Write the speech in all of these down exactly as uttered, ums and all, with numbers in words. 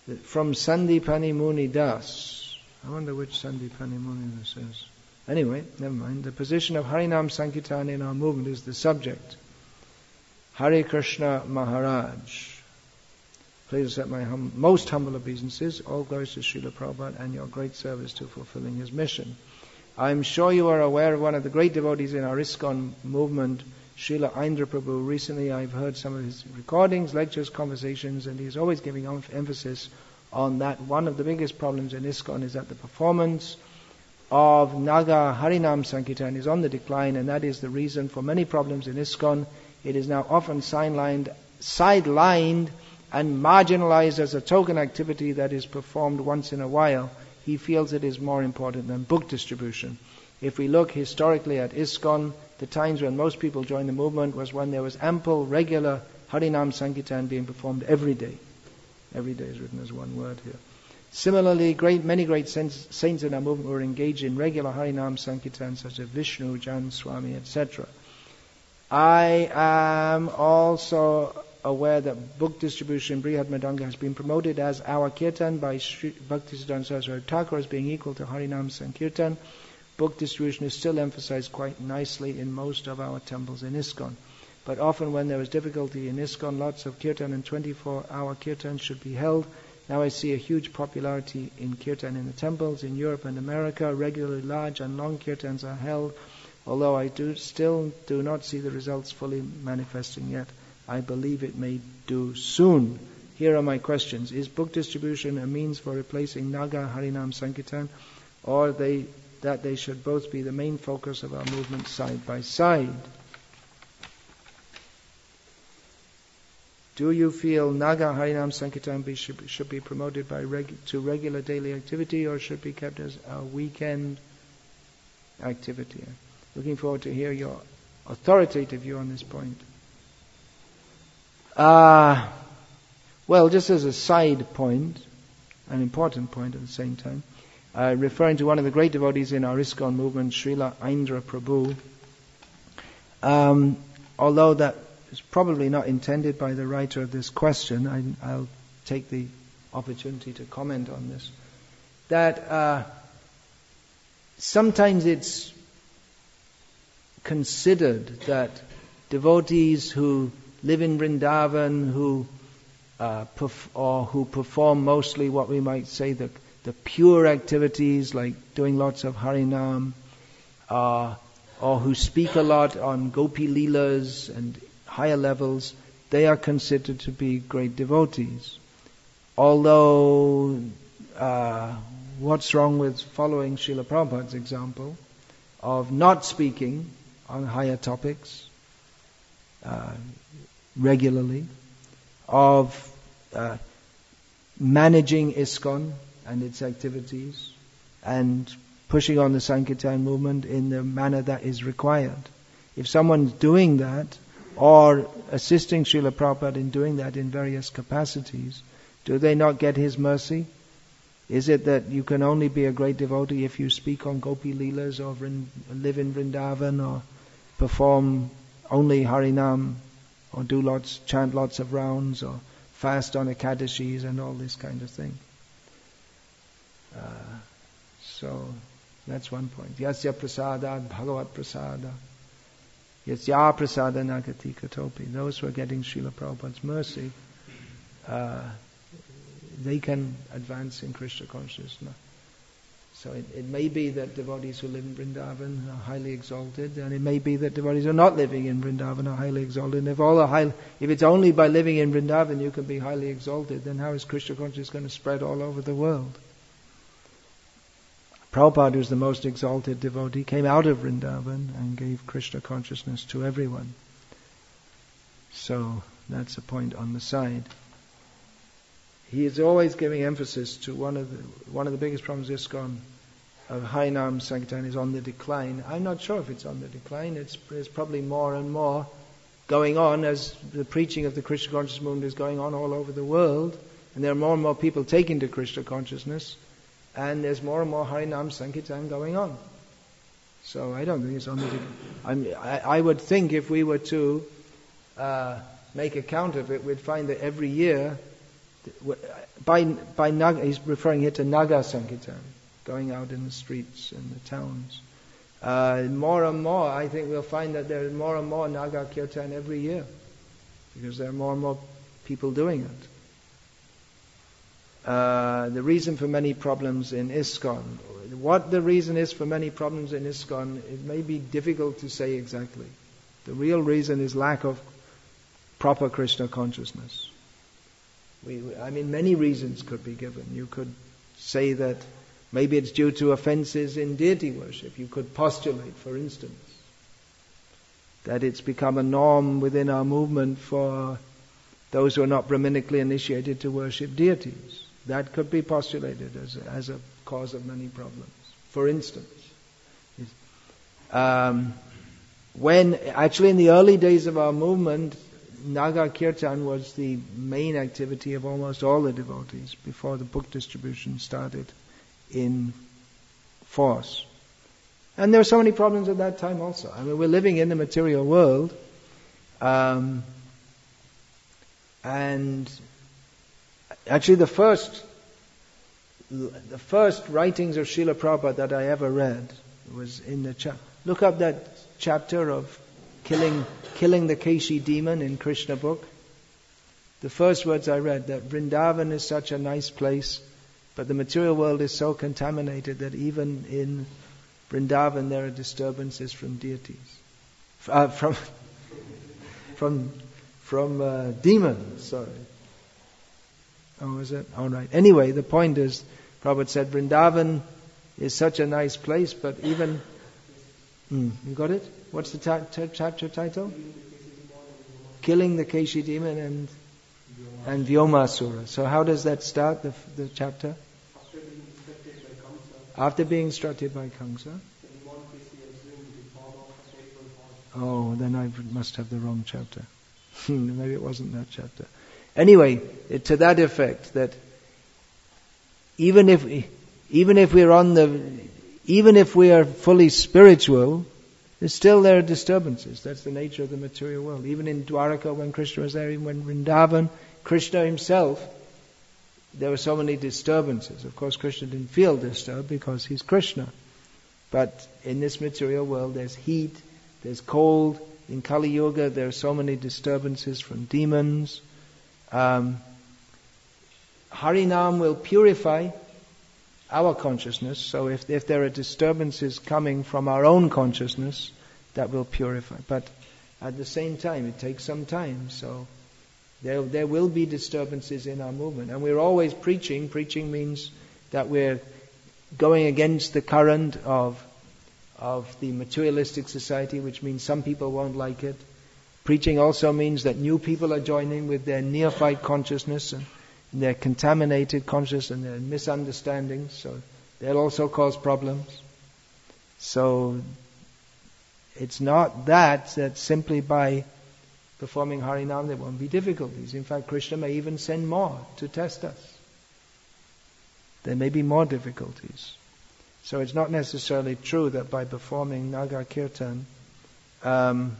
From Sandipani Muni Das. I wonder which Sandipani Muni this is. Anyway, never mind. The position of Harinam Sankirtan in our movement is the subject. Hare Krishna Maharaj. Please accept my hum- most humble obeisances. All glories to Srila Prabhupada and your great service to fulfilling his mission. I'm sure you are aware of one of the great devotees in our ISKCON movement, Srila Indra Prabhu. Recently I've heard some of his recordings, lectures, conversations, and he's always giving emphasis on that. One of the biggest problems in ISKCON is that the performance of Naga Harinam Sankirtan is on the decline, and that is the reason for many problems in ISKCON. It is now often sidelined, sidelined and marginalized as a token activity that is performed once in a while. He feels it is more important than book distribution. If we look historically at ISKCON, the times when most people joined the movement was when there was ample, regular Harinam Sankirtan being performed every day. Every day is written as one word here. Similarly, great, many great saints, saints in our movement were engaged in regular Harinam Sankirtan, such as Vishnu, Jan Swami, et cetera. I am also aware that book distribution in Brihad Madanga has been promoted as our Kirtan by Sri Bhaktisiddhanta Saraswati Thakur as being equal to Harinam Sankirtan. Book distribution is still emphasized quite nicely in most of our temples in ISKCON. But often when there is difficulty in ISKCON, lots of Kirtan and twenty-four hour Kirtan should be held. Now I see a huge popularity in Kirtan in the temples in Europe and America. Regularly large and long Kirtans are held, although I do still do not see the results fully manifesting yet. I believe it may do soon. Here are my questions. Is book distribution a means for replacing Naga Harinam Sankirtan, or they, that they should both be the main focus of our movement side by side? Do you feel Naga Harinam Sankirtan be, should, should be promoted by reg, to regular daily activity, or should be kept as a weekend activity? Looking forward to hear your authoritative view on this point. Uh, well, just as a side point, an important point at the same time, uh, referring to one of the great devotees in our ISKCON movement, Srila Indra Prabhu, um, although that is probably not intended by the writer of this question, I, I'll take the opportunity to comment on this, that uh, sometimes it's considered that devotees who live in Vrindavan, who uh, perf- or who perform mostly what we might say the the pure activities, like doing lots of Harinam, uh, or who speak a lot on Gopi Leelas and higher levels, they are considered to be great devotees. Although, uh, what's wrong with following Srila Prabhupada's example of not speaking on higher topics uh, regularly, of uh, managing ISKCON and its activities, and pushing on the Sankirtan movement in the manner that is required. If someone's doing that, or assisting Srila Prabhupada in doing that in various capacities, do they not get his mercy? Is it that you can only be a great devotee if you speak on Gopi Leelas, or live in Vrindavan, or perform only Harinam, or do lots, chant lots of rounds, or fast on Ekadashis and all this kind of thing? Uh, so that's one point. Yasya prasadad bhagavat prasada. Yasya prasada nagati katopi. Those who are getting Srila Prabhupada's mercy, uh, they can advance in Krishna consciousness. So it, it may be that devotees who live in Vrindavan are highly exalted, and it may be that devotees who are not living in Vrindavan are highly exalted. And if all are high, if it's only by living in Vrindavan you can be highly exalted, then how is Krishna consciousness going to spread all over the world? Prabhupada, who's the most exalted devotee, came out of Vrindavan and gave Krishna consciousness to everyone. So that's a point on the side. He is always giving emphasis to one of the one of the biggest problems ISKCON of Harinam Sankirtan is on the decline. I'm not sure if it's on the decline. It's, it's probably more and more going on as the preaching of the Krishna consciousness movement is going on all over the world, and there are more and more people taking to Krishna consciousness, and there's more and more Harinam Sankirtan going on. So I don't think it's on the decline. I, I would think if we were to uh, make a count of it, we'd find that every year by by Naga, he's referring here to Naga Sankirtan, going out in the streets and the towns. Uh, more and more, I think we'll find that there is more and more Naga Kirtan every year, because there are more and more people doing it. Uh, the reason for many problems in ISKCON, what the reason is for many problems in ISKCON, it may be difficult to say exactly. The real reason is lack of proper Krishna consciousness. We, I mean, many reasons could be given. You could say that maybe it's due to offenses in deity worship. You could postulate, for instance, that it's become a norm within our movement for those who are not Brahmanically initiated to worship deities. That could be postulated as a, as a cause of many problems. For instance, um, when actually in the early days of our movement, Naga Kirtan was the main activity of almost all the devotees before the book distribution started in force. And there were so many problems at that time also. I mean, we're living in the material world, um, and actually the first the first writings of Srila Prabhupada that I ever read was in the chapter. Look up that chapter of killing killing the Keshi demon in Krishna book. The first words I read, that Vrindavan is such a nice place, but the material world is so contaminated that even in Vrindavan there are disturbances from deities, uh, from from from uh, demons. Sorry. Oh, is it? All right. Anyway, the point is, Prabhupada said Vrindavan is such a nice place, but even mm, you got it? What's the ta- ta- chapter title? Killing the Keshi demon and and Vyomasura. So how does that start? The the chapter. After being instructed by Kamsa. Oh, then I must have the wrong chapter. Maybe it wasn't that chapter. Anyway, to that effect, that even if even if we're on the, even if we are fully spiritual, there's still there are disturbances. That's the nature of the material world. Even in Dwaraka, when Krishna was there, even when Vrindavan, Krishna himself, there were so many disturbances. Of course, Krishna didn't feel disturbed because he's Krishna. But in this material world, there's heat, there's cold. In Kali Yuga, there are so many disturbances from demons. Um, Harinam will purify our consciousness. So if if there are disturbances coming from our own consciousness, that will purify. But at the same time, it takes some time. So there there will be disturbances in our movement, and we're always preaching. Preaching means that we're going against the current of of the materialistic society, which means some people won't like it. Preaching also means that new people are joining with their neophyte consciousness and their contaminated consciousness and their misunderstandings, so they'll also cause problems. So it's not that, that simply by performing Harinam there won't be difficulties. In fact, Krishna may even send more to test us. There may be more difficulties. So it's not necessarily true that by performing Naga Kirtan, um,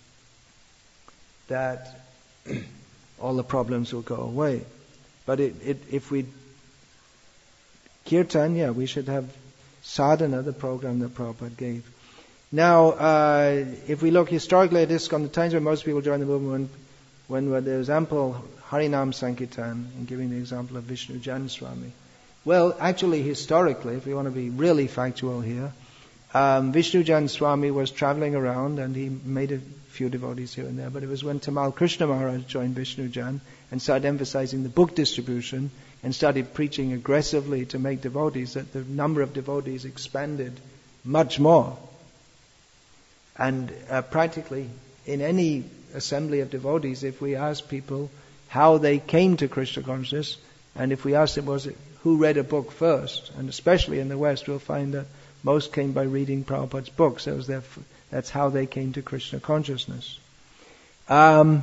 that all the problems will go away. But it, it, if we Kirtan, yeah, we should have sadhana, the program that Prabhupada gave. Now, uh, if we look historically at this, on the times when most people joined the movement, when, when there was ample Harinam Sankirtan, and giving the example of Vishnu Jan Swami. Well, actually, historically, if we want to be really factual here, um, Vishnu Jan Swami was traveling around and he made a few devotees here and there, but it was when Tamal Krishna Maharaj joined Vishnu Jan and started emphasizing the book distribution and started preaching aggressively to make devotees that the number of devotees expanded much more. And uh, practically in any assembly of devotees, if we ask people how they came to Krishna consciousness, and if we ask them, was it who read a book first, and especially in the West, we'll find that most came by reading Prabhupada's books. That was their, that's how they came to Krishna consciousness. Um,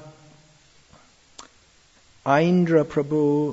Aindra Prabhu,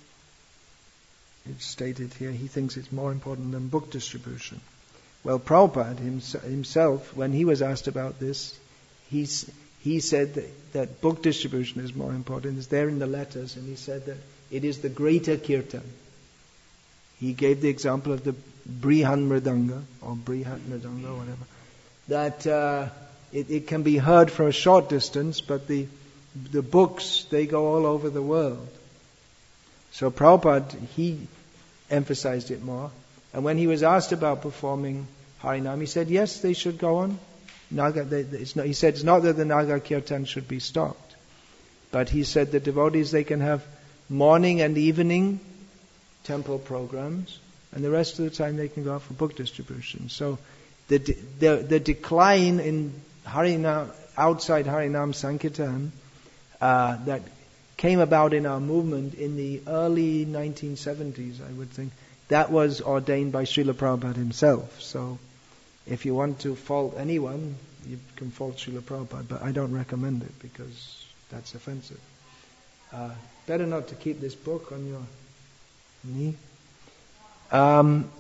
it's stated here, he thinks it's more important than book distribution. Well, Prabhupada himself, when he was asked about this, he's, he said that, that book distribution is more important. It's there in the letters, and he said that it is the greater kirtan. He gave the example of the Brihan Mridanga, or Brihat Mridanga, or whatever, that uh, it, it can be heard from a short distance, but the the books, they go all over the world. So Prabhupada, he emphasized it more. And when he was asked about performing Harinam, he said, yes, they should go on. Naga, they, it's not, he said, it's not that the Naga Kirtan should be stopped. But he said the devotees, they can have morning and evening temple programs, and the rest of the time they can go out for book distribution. So the the, the decline in Harinam, outside Harinam Sankirtan, uh, that came about in our movement in the early nineteen seventies, I would think, that was ordained by Srila Prabhupada himself. So if you want to fault anyone, you can fault Srila Prabhupada, but I don't recommend it because that's offensive. Uh, better not to keep this book on your knee. Um,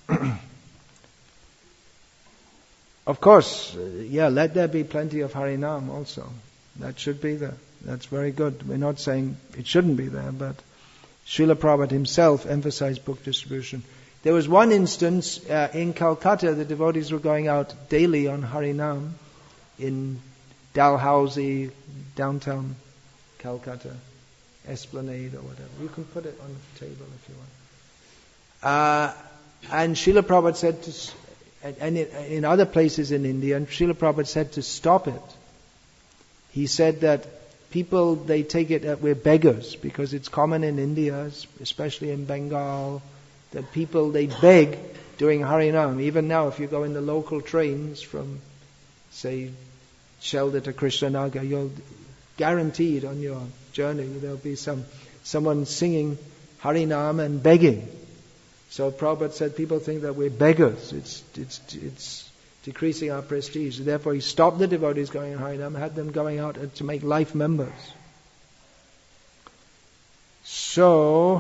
of course, yeah, let there be plenty of Harinam also. That should be there. That's very good. We're not saying it shouldn't be there, but Srila Prabhupada himself emphasized book distribution. There was one instance uh, in Calcutta, the devotees were going out daily on Harinam in Dalhousie, downtown Calcutta, Esplanade or whatever. You can put it on the table if you want. Uh, and Srila Prabhupada said to, and in other places in India, and Srila Prabhupada said to stop it. He said that people, they take it that we're beggars, because it's common in India, especially in Bengal, that people, they beg during Harinam. Even now, if you go in the local trains from, say, Shelda to Krishnanagar, you're guaranteed on your journey there'll be some someone singing Harinam and begging. So Prabhupada said people think that we're beggars. It's it's it's decreasing our prestige. Therefore, he stopped the devotees going in Harinam, had them going out to make life members. So,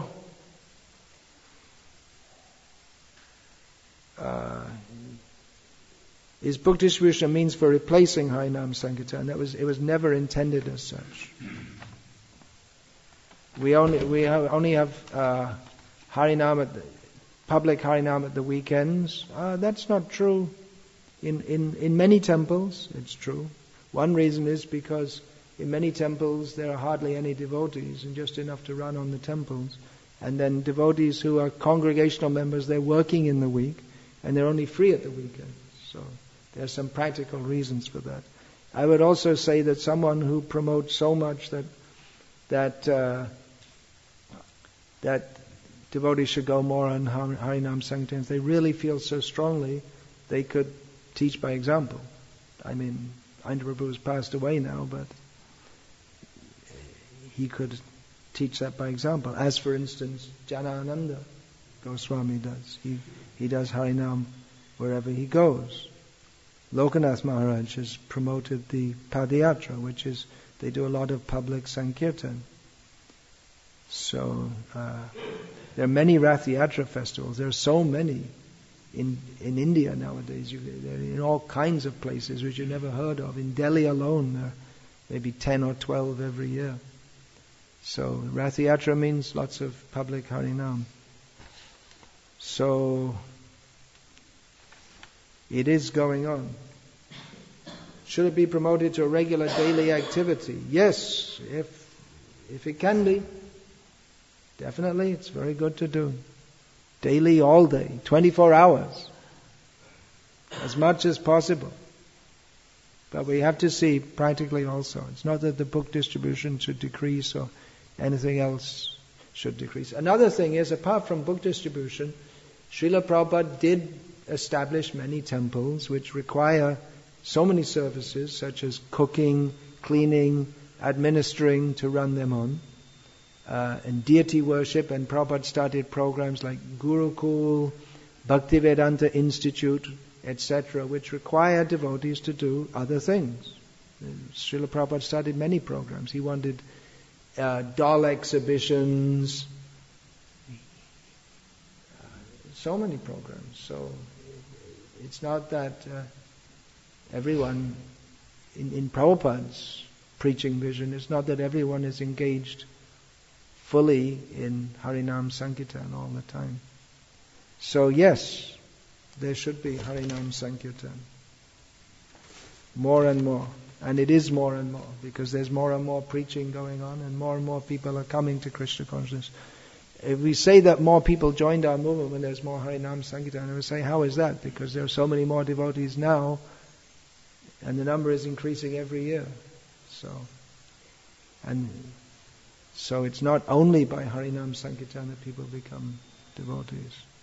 uh, is book distribution a means for replacing Harinam Sankirtan? That was it was never intended as such. We only we have, only have uh, Harinam at the, public Harinam at the weekends. Uh, that's not true. In, in in many temples, it's true. One reason is because in many temples there are hardly any devotees, and just enough to run on the temples. And then devotees who are congregational members, they're working in the week, and they're only free at the weekend. So there are some practical reasons for that. I would also say that someone who promotes so much that that uh, that devotees should go more on Harinam Sankirtan, if they really feel so strongly, they could teach by example. I mean, Ainda Prabhu has passed away now, but he could teach that by example. As for instance, Janananda Goswami does. He he does Harinam wherever he goes. Lokanath Maharaj has promoted the Padayatra, which is, they do a lot of public Sankirtan. So, uh, there are many Rath Yatra festivals. There are so many in in India nowadays. You, they're in all kinds of places which you never heard of. In Delhi alone, there are maybe ten or twelve every year. So, Rath Yatra means lots of public Harinam. So, it is going on. Should it be promoted to a regular daily activity? Yes, if if it can be. Definitely, it's very good to do. Daily, all day, twenty-four hours. As much as possible. But we have to see practically also. It's not that the book distribution should decrease or anything else should decrease. Another thing is, apart from book distribution, Srila Prabhupada did establish many temples which require so many services, such as cooking, cleaning, administering, to run them on. Uh, and deity worship, and Prabhupada started programs like Gurukul, Bhaktivedanta Institute, et cetera, which require devotees to do other things. Srila Prabhupada started many programs. He wanted uh, doll exhibitions, so many programs. So it's not that uh, everyone in, in Prabhupada's preaching vision, it's not that everyone is engaged fully in Harinam Sankirtan all the time. So yes, there should be Harinam Sankirtan. More and more. And it is more and more, because there's more and more preaching going on and more and more people are coming to Krishna consciousness. If we say that more people joined our movement when there's more Harinam Sankirtan, we say, how is that? Because there are so many more devotees now, and the number is increasing every year. So, and so it's not only by Harinam Sankirtan that people become devotees.